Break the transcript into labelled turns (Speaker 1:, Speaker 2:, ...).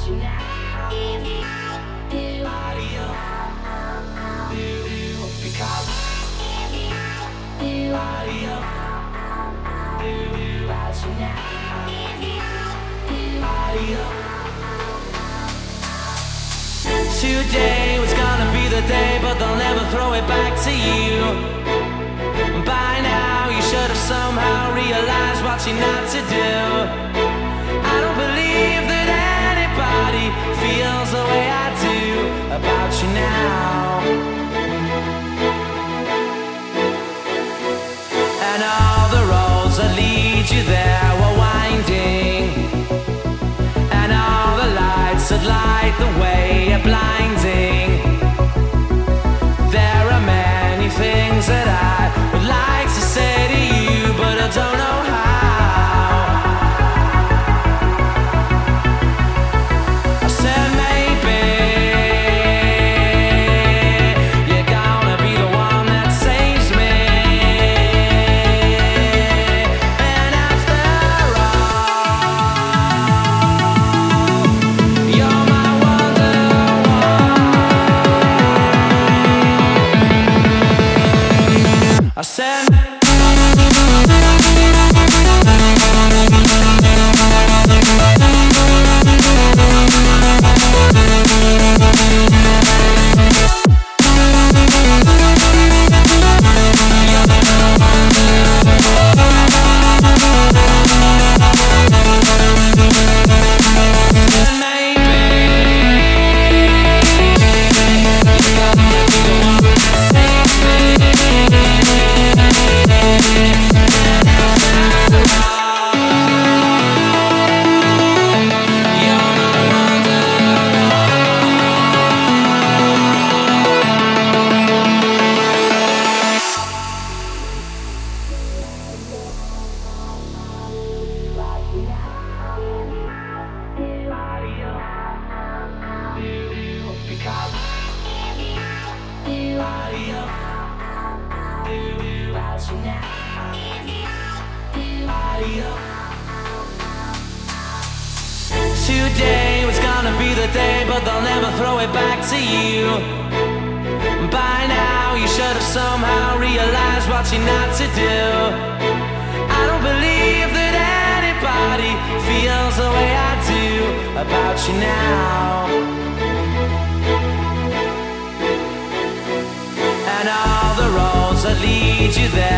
Speaker 1: you now. Because about you now. Today was gonna be the day, but they'll never throw it back to you. By now you should have somehow realized what you're not to do. I don't believe that anybody feels the way I do about you now. And all the roads that lead you there were winding, and all the lights that light the way are blinding. There are many things that I would like to say to you, but I don't know how. I said maybe you're gonna be the one that saves me. And after all, you're my wonder. I said today was gonna be the day, but they'll never throw it back to you. By now you should have somehow realized what you're not to do. I don't believe that anybody feels the way I do about you now. And all the roads that lead you there